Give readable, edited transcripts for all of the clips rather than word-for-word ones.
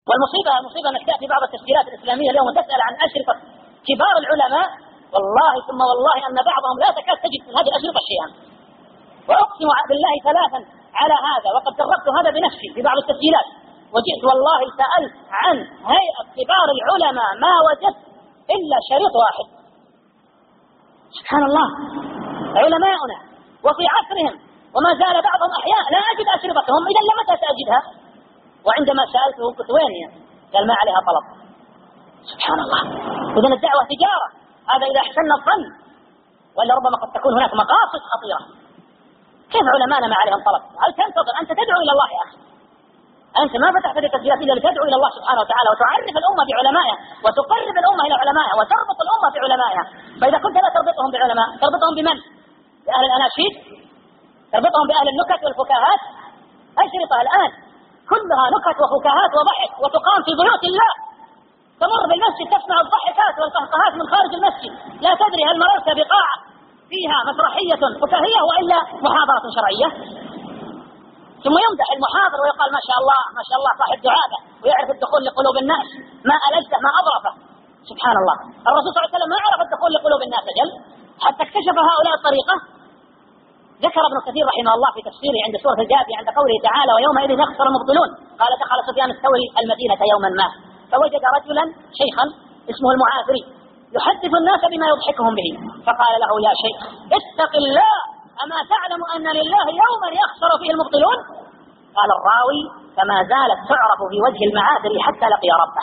المصيبة أنك تأتي بعض التسجيلات الإسلامية اليوم وتسأل عن أشرطة كبار العلماء، والله ثم والله أن بعضهم لا تكاد تجد من هذه الأشرطة شيئا. وأقسم بالله ثلاثا على هذا، وقد جربت هذا بنفسي في بعض التسجيلات، وجئت والله سألت عن هيئة كبار العلماء ما وجدت إلا شريط واحد. سبحان الله، علماؤنا وفي عصرهم وما زال بعضهم أحياء لا أجد أشرطتهم، إذا لمتى سأجدها؟ وعندما سألته قلت وين هي؟ قال ما عليها طلب. سبحان الله، إذن الدعوة تجارة، هذا إذا أحسننا الظن، وإلا ربما قد تكون هناك مقاصد خطيرة. كيف علماءنا ما عليهم طلب؟ هل تنتظر أنت تدعو إلى الله يا أخي؟ أنت ما فتحت التسجيلات إلا لتدعو إلى الله سبحانه وتعالى وتعرف الأمة بعلمائها وتقرب الأمة إلى علمائها وتربط الأمة بعلمائها. فإذا كنت لا تربطهم بعلماء تربطهم بمن؟ بأهل الأناشيد؟ تربطهم بأهل النكت والفكاهات؟ أشرطة الآن كلها نكت وفكاهات وضحك وتقام في بيوت الله، تمر بالمسجد تسمع الضحكات والقهقهات من خارج المسجد، لا تدري هل مررت بقاعة فيها مسرحية فكاهية وإلا محاضرة شرعية. ثم يمدح المحاضر ويقال ما شاء الله ما شاء الله صاحب دعابة ويعرف الدخول لقلوب الناس، ما ألجته ما أظرفه. سبحان الله، الرسول صلى الله عليه وسلم ما عرف الدخول لقلوب الناس أجل حتى اكتشف هؤلاء الطريقة. ذكر ابن كثير رحمه الله في تفسيره عند سورة الجاثية عند قوله تعالى ويومئذ يخسر المبطلون، قال دخل سفيان الثوري المدينة يوما ما فوجد رجلا شيخا اسمه المعافري يحدث الناس بما يضحكهم به، فقال له يا شيخ اتق الله أما تعلم أن لله يوما يخسر فيه المبطلون؟ قال الراوي فما زالت تعرف في وجه المعافر حتى لقي ربه.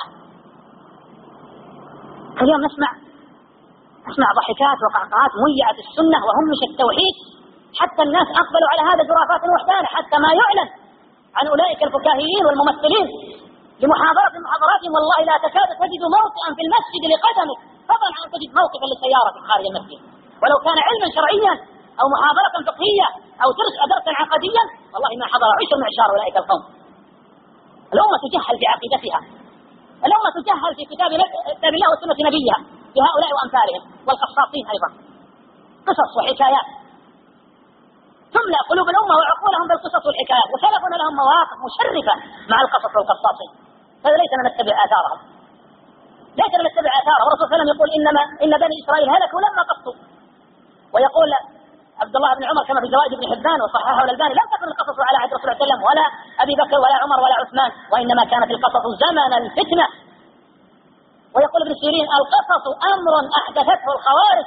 اليوم نسمع ضحكات وقعقعات ميعت السنة وهمش التوحيد، حتى الناس أقبلوا على هذا جرافات وحدان، حتى ما يعلن عن أولئك الفكاهيين والممثلين لمحاضرة محاضراتهم والله لا تكاد تجد موطئا في المسجد لقدمك فضلا عن تجد موقفا للسيارة خارج المسجد، ولو كان علما شرعيا أو محاضرة فقهية أو درسا عقديا والله ما حضر 10 معشار أولئك القوم. الأمة تجهل بعقيدتها، الأمة تجهل في كتاب الله وسنة نبيها بهؤلاء وأمثالهم والقصاصين أيضا، قصص وحكايات تملأ قلوب الأمة وعقولهم بالقصص والحكايات، وسلفنا لهم مواقف مشرفة مع القصص والقصاصين، هذا ليس نتبع آثارهم، ليس نتبع آثارهم. الرسول صلى الله عليه وسلم يقول إن بني إسرائيل هلكوا لما قصوا، ويقول عبد الله بن عمر كما في زوائد ابن حبان وصححه الألباني لم تكن القصص على عهد الرسول صلى الله عليه وسلم ولا أبي بكر ولا عمر ولا عثمان، وإنما كانت القصص زمن الفتنة. ويقول ابن سيرين القصص أمر أحدثته الخوارج،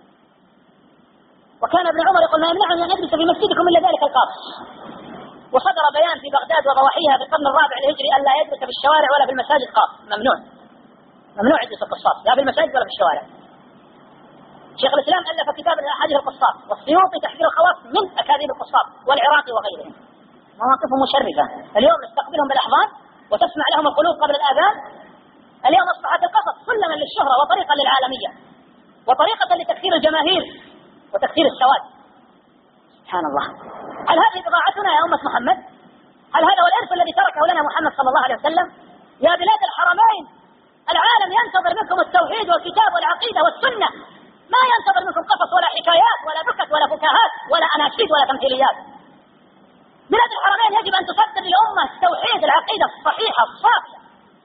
وكان ابن عمر يقول ما يمنعني أن أجلس في مسجدكم إلا ذلك القاص. وصدر بيان في بغداد وضواحيها في القرن الرابع الهجري ألا يجلس في الشوارع ولا في المساجد قاص، ممنوع يجلس القصاص لا في المساجد ولا في الشوارع. شيخ الإسلام ألف كتاب أحاديث القصاص، والسيوطي تحذير الخواص من أكاذيب القصاص، والعراقي وغيرهم. مواقفهم مشرفة، اليوم نستقبلهم بالأحضان وتسمع لهم القلوب قبل الآذان. اليوم أصبحت القصص سلما للشهرة وطريقا للعالمية وطريقة لتكثير الجماهير وتكثير السواد. سبحان الله، هل هذه بضاعتنا يا أمة محمد؟ هل هذا هو الإرث الذي تركه لنا محمد صلى الله عليه وسلم؟ يا بلاد الحرمين العالم ينتظر منكم التوحيد والكتاب والعقيدة والسنة، ما ينتظر منكم قصص ولا حكايات ولا نكت ولا فكاهات ولا أناشيد ولا تمثيليات. بلاد الحرمين يجب أن تصدر للأمة التوحيد العقيدة الصحيحة الصافية.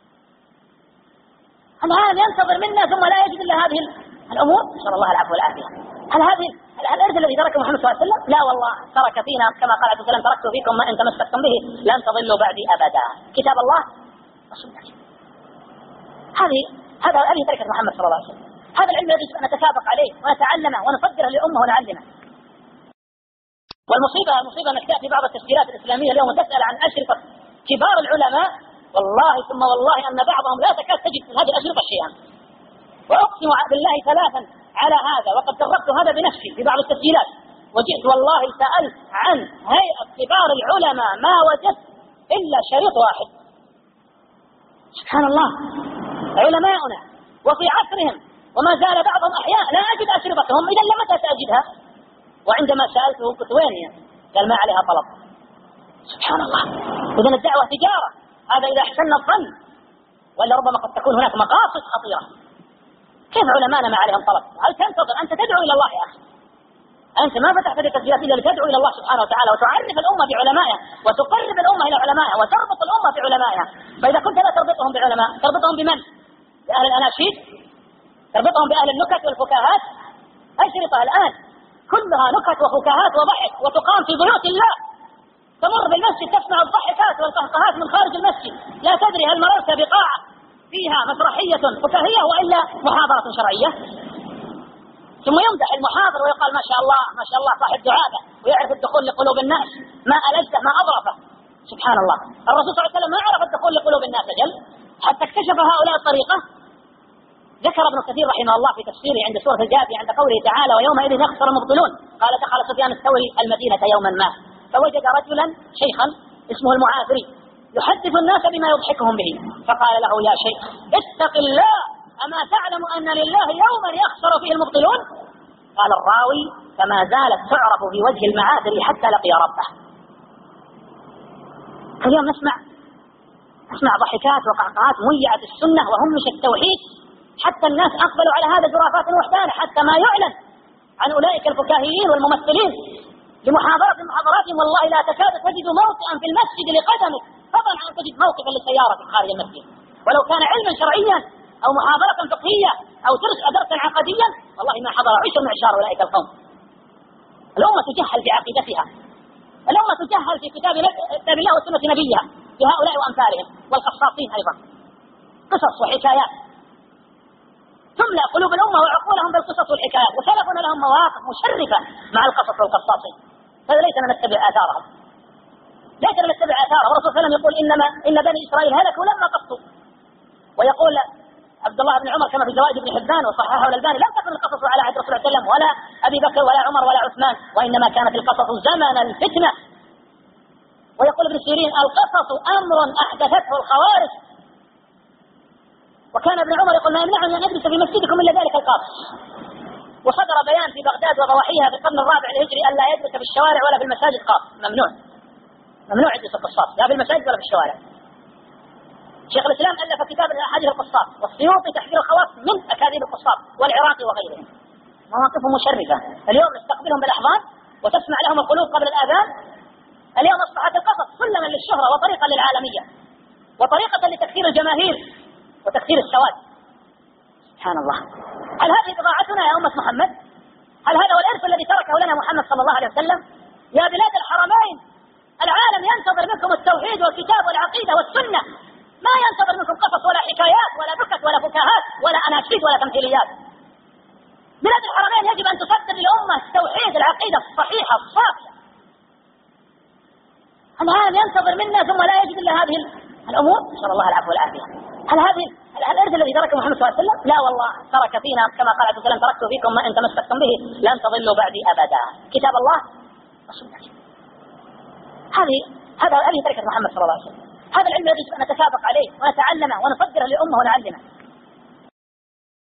العالم ينتظر منا ثم لا يجد إلا هذه الأمور، نسأل الله العفو والعافية. هل هذه الأرض الذي تركه محمد صلى الله عليه وسلم؟ لا والله، ترك فينا كما قال عليه وسلم تركت فيكم ما إن تمسكتم به لن تضلوا بعدي أبدا، كتاب الله وسنتي. هذه تركة محمد صلى الله عليه وسلم، هذا العلم يجب أن نتسابق عليه ونتعلمه ونصدره للأمة ونعلمه. والمصيبة أنك تأتي بعض التسجيلات الإسلامية اليوم وتسأل عن أشرطة كبار العلماء، والله ثم والله أن بعضهم لا تكاد تجد من هذه الأشرطة شيئا. وأقسم بالله ثلاثا على هذا، وقد جربت هذا بنفسي في بعض التسجيلات، وجئت والله سألت عن هيئة كبار العلماء ما وجدت إلا شريط واحد. سبحان الله، علماؤنا وفي عصرهم وما زال بعضهم أحياء لا أجد أشرطتهم، إذا لمتى سأجدها؟ وعندما سألته قلت وين هي؟ قال ما عليها طلب. سبحان الله، إذن الدعوة تجارة، هذا إذا أحسننا الظن، ولا ربما قد تكون هناك مقاصد خطيرة. كيف علماءنا ما عليهم طلب؟ هل تنتظر أنت تدعو إلى الله يا أخي؟ أنت ما فتحت التسجيلات إلا لتدعو إلى الله سبحانه وتعالى وتعرف الأمة بعلمائها وتقرب الأمة إلى علمائها وتربط الأمة بعلمائها. فإذا كنت لا تربطهم بعلماء تربطهم بمن؟ بأهل الأناشيد؟ تربطهم بأهل النكت والفكاهات؟ أشرطة الآن كلها نكت وفكاهات وضحك وتقام في بيوت الله، تمر بالمسجد تسمع الضحكات والقهقهات من خارج المسجد، لا تدري هل مررت بقاعة فيها مسرحية فكاهية وإلا محاضرة شرعية. ثم يمدح المحاضر ويقال ما شاء الله ما شاء الله صاحب دعابة ويعرف الدخول لقلوب الناس، ما ألجه ما أضرفه. سبحان الله، الرسول صلى الله عليه وسلم ما عرف الدخول لقلوب الناس أجل حتى اكتشف هؤلاء الطريقة. ذكر ابن كثير رحمه الله في تفسيره عند سورة الجاثية عند قوله تعالى ويومئذ يخسر المبطلون، قال دخل سفيان الثوري المدينة يوما ما فوجد رجلا شيخا اسمه المعافري يحدث الناس بما يضحكهم به، فقال له يا شيخ اتق الله أما تعلم أن لله يوما يخسر فيه المبطلون؟ قال الراوي فما زالت تعرف في وجه المعافري حتى لقي ربه. اليوم نسمع ضحكات وقعقعات ميعت السنة وهمش التوحيد، حتى الناس أقبلوا على هذا جرافات وحدانة، حتى ما يعلن عن أولئك الفكاهيين والممثلين لمحاضرة من محاضراتهم والله لا تكاد تجد موطئا في المسجد لقدمك فضلا عن تجد موقفا للسيارة خارج المسجد، ولو كان علما شرعيا أو محاضرة فقهية أو درسا عقديا والله ما حضر عشر معشار أولئك القوم. الأمة تجهل في عقيدتها، الأمة تجهل في كتاب الله وسنة نبيها في هؤلاء وأمثالهم والقصاصين أيضا، قصص وحكايات تملأ قلوب الأمة وعقولهم بالقصص والحكايات، وسلفنا لهم مواقف مشرفة مع القصص والقصاصين، هذا ليس نتبع آثارهم، ليس نتبع آثارهم. الرسول صلى الله عليه وسلم يقول إن بني إسرائيل هلكوا لما قصوا، ويقول عبد الله بن عمر كما في زوائد ابن حبان وصححه الألباني لم تكن القصص على عهد الرسول صلى الله عليه وسلم ولا أبي بكر ولا عمر ولا عثمان، وإنما كانت القصص زمن الفتنة. ويقول ابن سيرين القصص أمر أحدثته الخوارج، وكان ابن عمر يقول ما يمنعني أن أجلس في مسجدكم إلا ذلك القاص. وصدر بيان في بغداد وضواحيها في القرن الرابع الهجري ألا يجلس في الشوارع ولا في المساجد قاص، ممنوع يجلس القصاص لا في المساجد ولا في الشوارع. شيخ الإسلام ألف كتاب أحاديث القصاص، والسيوطي تحذير الخواص من أكاذيب القصاص، والعراقي وغيرهم. مواقفهم مشرفة. اليوم نستقبلهم بالأحضان وتسمع لهم القلوب قبل الآذان. اليوم أصبحت القصص سلما للشهرة وطريقا للعالمية وطريقة لتكثير الجماهير وتكثير السواد. سبحان الله، هل هذه بضاعتنا يا أمة محمد؟ هل هذا هو الإرث الذي تركه لنا محمد صلى الله عليه وسلم؟ يا بلاد الحرمين العالم ينتظر منكم التوحيد والكتاب والعقيدة والسنة، ما ينتظر منكم قصص ولا حكايات ولا نكت ولا فكاهات ولا أناشيد ولا تمثيليات. بلاد الحرمين يجب أن تصدر للأمة التوحيد العقيدة الصحيحة الصافية. هل هذا ينتظر منا ثم لا يجد إلا هذه الأمور؟ نسأل الله العفو والعافية. هل هذه الإرث الذي تركه محمد صلى الله عليه وسلم؟ لا والله، ترك فينا كما قال عليه الصلاة والسلام تركت فيكم ما إن تمسكتم به لن تضلوا بعدي أبدا، كتاب الله وسنتي. هذه تركة محمد صلى الله عليه وسلم. هذا العلم الذي نتسابق عليه ونتعلمه ونصدره للأمة ونعلمه.